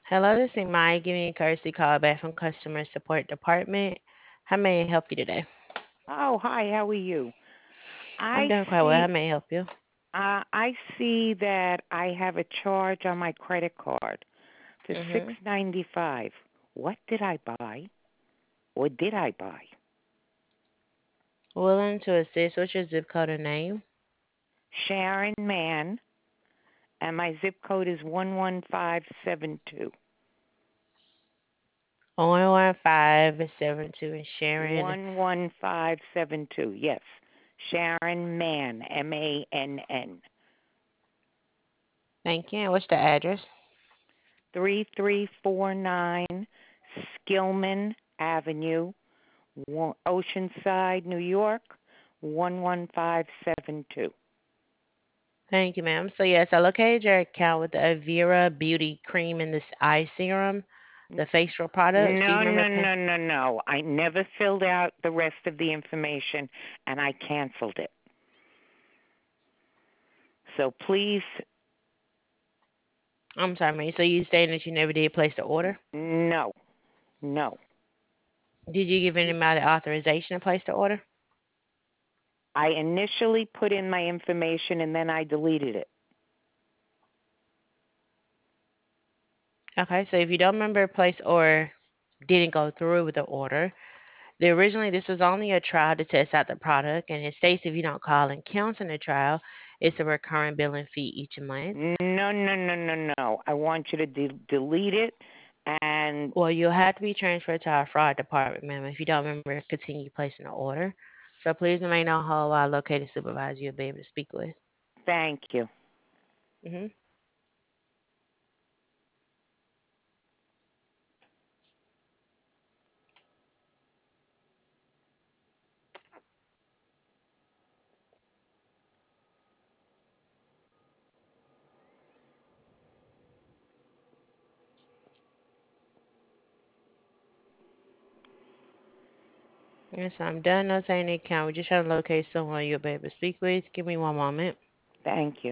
Hello, this is Maya giving you a courtesy call back from customer support department. How may I help you today? Oh, hi. How are you? I'm I doing quite well. How see. may I help you? I see that I have a charge on my credit card for Mm-hmm. $6.95. What did I buy? Or did I buy? Willing to assist. What's your zip code and name? Sharon Mann, and my zip code is 11572. 11572 in Sharon. 11572. Yes, Sharon Mann, Mann. Thank you. And what's the address? 3349 Skillman Avenue, Oceanside, New York, 11572. Thank you, ma'am. So yes, I located your account with the Avira Beauty Cream and this eye serum, the facial products. Do you No, remember no, paying? no, no, no. I never filled out the rest of the information and I canceled it. So please, I'm sorry, ma'am. So you saying that you never did place the order? no, no. Did you give anybody authorization to place the order? I initially put in my information and then I deleted it. Okay, so if you don't remember place or didn't go through with the order, originally this was only a trial to test out the product, and it states if you don't call and cancel the trial, it's a recurring billing fee each month. No, no, no, no, no. I want you to delete it and Well, you'll have to be transferred to our fraud department, ma'am, if you don't remember continue placing the order. So please remain on hold while I locate a supervisor you'll be able to speak with. thank you. hmm Yes, I'm done notating the account. We're just trying to locate someone you'll be able to speak with. Give me one moment. Thank you.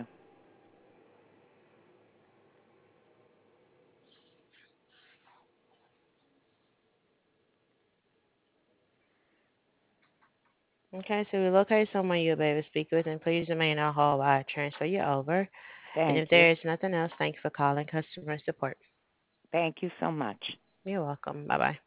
Okay, so we locate someone you'll be able to speak with, and please remain on hold while I transfer you over. And Thank if you. there is nothing else, thank you for calling customer support. Thank you so much. You're welcome. Bye bye.